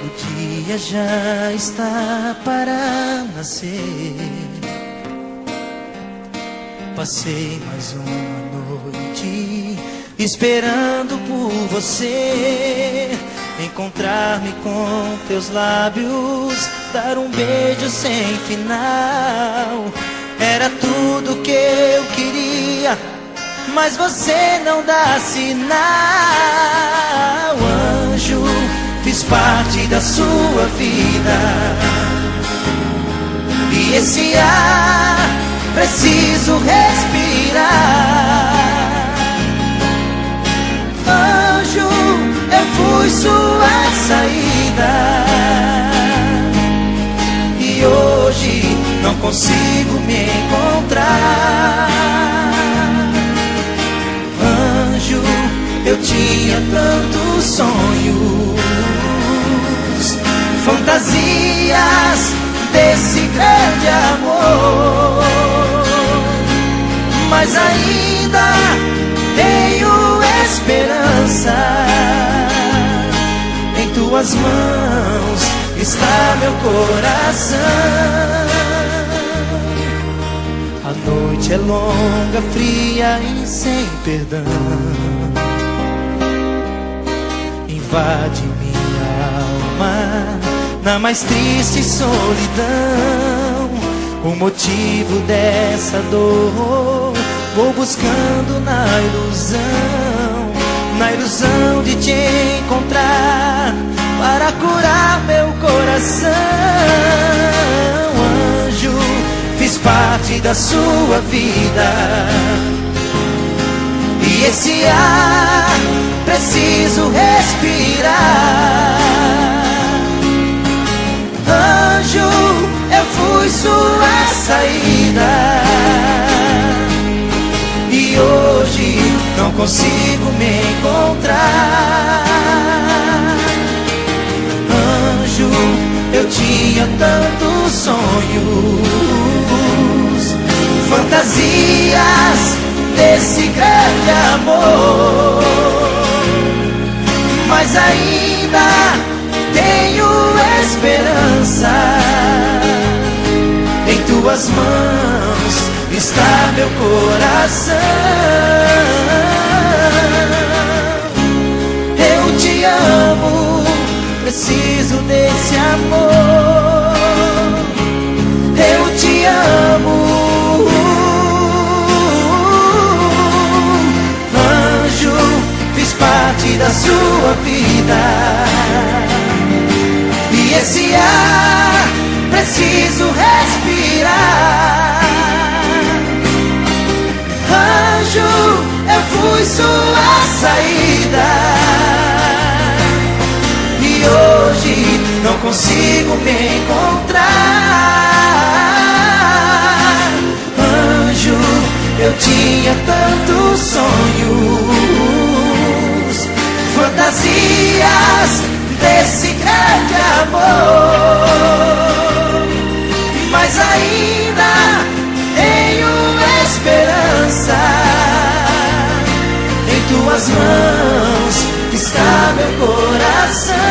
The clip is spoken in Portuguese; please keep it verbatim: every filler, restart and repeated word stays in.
O dia já está para nascer. Passei mais uma noite esperando por você, encontrar-me com teus lábios, dar um beijo sem final. Era tudo que eu queria, mas você não dá sinal. Anjo, fiz parte da sua vida, e esse ar preciso respirar. Anjo, eu fui sua saída, e hoje não consigo me encontrar. Anjo, eu tinha tantos sonhos, fantasias desse grande amor, mas ainda tenho esperança. Em tuas mãos está meu coração. A noite é longa, fria e sem perdão, invade minha alma na mais triste solidão. O motivo dessa dor vou buscando na ilusão, na ilusão de te encontrar para curar meu coração. Anjo, fiz parte da sua vida, e esse ar preciso respirar. Anjo, eu fui sua saída, e hoje não consigo me encontrar. Anjo, eu tinha tantos sonhos, fantasias desse grande amor, mas ainda tenho esperança. Em tuas mãos está meu coração. Eu te amo, preciso desse amor. Eu te amo. Anjo, fiz parte da sua vida, e esse ar preciso respirar. Anjo, eu fui sua saída, e hoje não consigo me encontrar. Anjo, eu tinha tantos sonhos, fantasias desse grande amor, mas ainda tenho esperança. Em tuas mãos está meu coração.